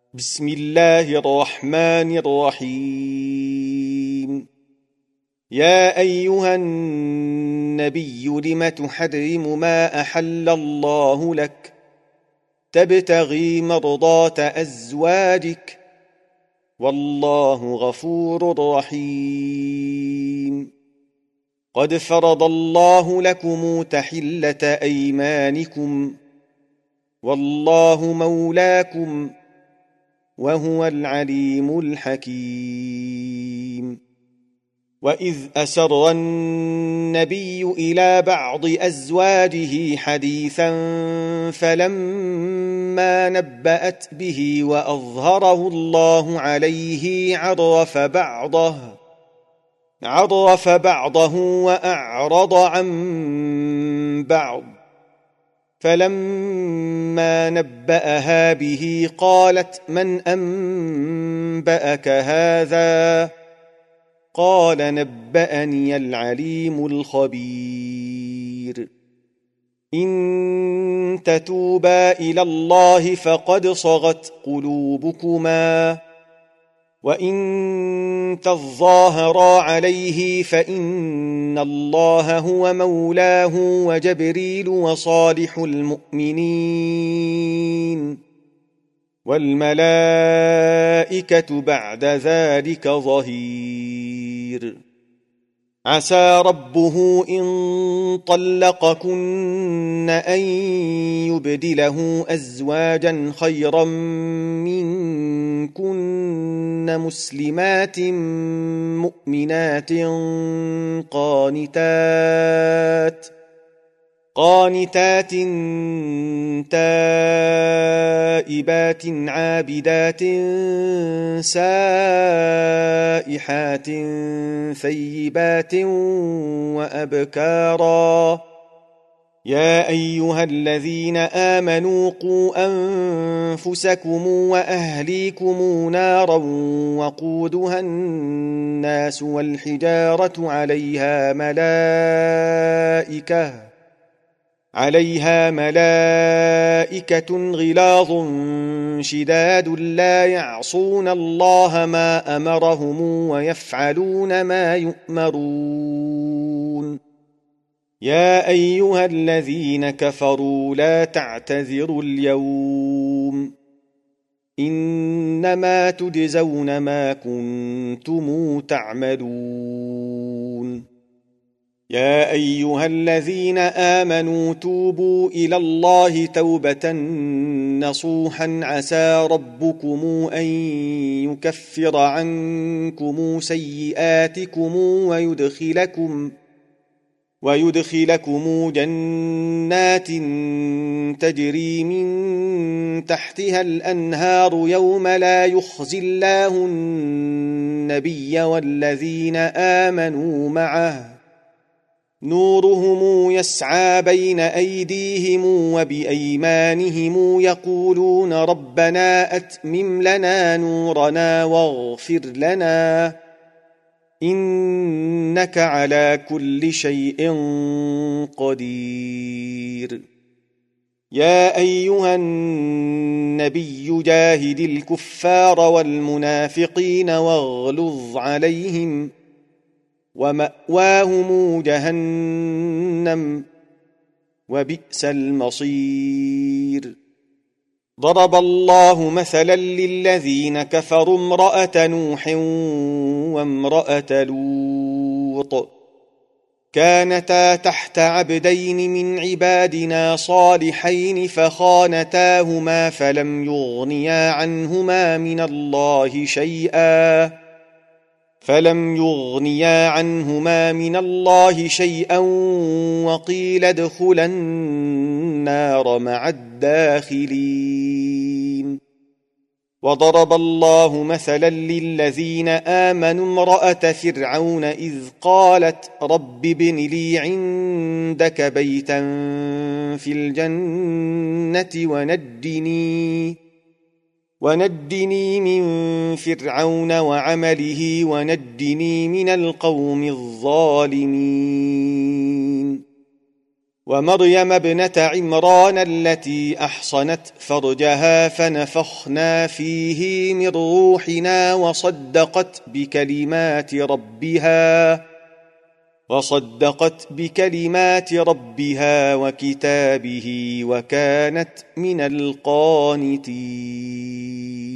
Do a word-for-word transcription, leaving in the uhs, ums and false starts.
بسم الله الرحمن الرحيم. يا أيها النبي لم تحرم ما أحل الله لك تبتغي مرضات أزواجك والله غفور رحيم. قد فرض الله لكم تحلة أيمانكم والله مولاكم وهو العليم الحكيم. وإذ أسر النبي إلى بعض أزواجه حديثا فلما نبأت به وأظهره الله عليه عرف بعضه عرف بعضه وأعرض عن بعض، فلما نبأها به قالت من أنبأك هذا؟ قال نبأني العليم الخبير. إن تتوبا إلى الله فقد صغت قلوبكما وإن تظاهرا عليه فإن الله هو مولاه وجبريل وصالح المؤمنين والملائكة بعد ذلك ظهير. عسى ربه إن طلقكن أن يبدله أزواجا خيرا منكن مسلمات مؤمنات قانتات قانتات تائبات عابدات سائحات ثيبات وأبكارا. يا أيها الذين آمنوا قوا أنفسكم وأهليكم نارا وقودها الناس والحجارة عليها ملائكة عليها ملائكة غلاظ شداد لا يعصون الله ما أمرهم ويفعلون ما يؤمرون. يا أيها الذين كفروا لا تعتذروا اليوم إنما تجزون ما كنتم تعملون. يا أيها الذين آمنوا توبوا إلى الله توبة نصوحا عسى ربكم أن يكفر عنكم سيئاتكم ويدخلكم ويدخلكم جنات تجري من تحتها الأنهار يوم لا يخزي الله النبي والذين آمنوا معه نورهم يسعى بين أيديهم وبأيمانهم يقولون ربنا أتمم لنا نورنا واغفر لنا إنك على كل شيء قدير. يا أيها النبي جاهد الكفار والمنافقين واغلظ عليهم ومأواهم جهنم وبئس المصير. ضرب الله مثلا للذين كفروا امرأة نوح وامرأة لوط كانتا تحت عبدين من عبادنا صالحين فخانتاهما فلم يغنيا عنهما من الله شيئا فلم يغنيا عنهما من الله شيئا وقيل ادخلا النار مع الداخلين. وضرب الله مثلا للذين آمنوا امرأة فرعون إذ قالت رب ابن لي عندك بيتا في الجنة ونجني ونجني من فرعون وعمله ونجني من القوم الظالمين. ومريم ابنة عمران التي أحصنت فرجها فنفخنا فيه من روحنا وصدقت بكلمات ربها وصدقت بكلمات ربها وكتابه وكانت من القانتين.